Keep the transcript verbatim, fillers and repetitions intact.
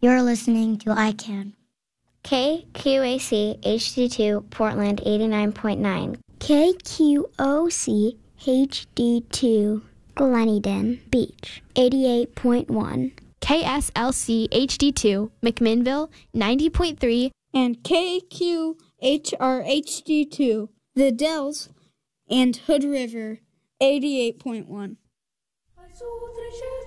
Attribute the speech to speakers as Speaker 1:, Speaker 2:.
Speaker 1: You're listening to I CAN.
Speaker 2: K Q A C H D two Portland eighty-nine point nine.
Speaker 3: K Q O C H D two Gleneden Beach eighty-eight point one.
Speaker 4: K S L C H D two McMinnville ninety point three.
Speaker 5: And K Q H R H D two The Dells and Hood River eighty-eight point one.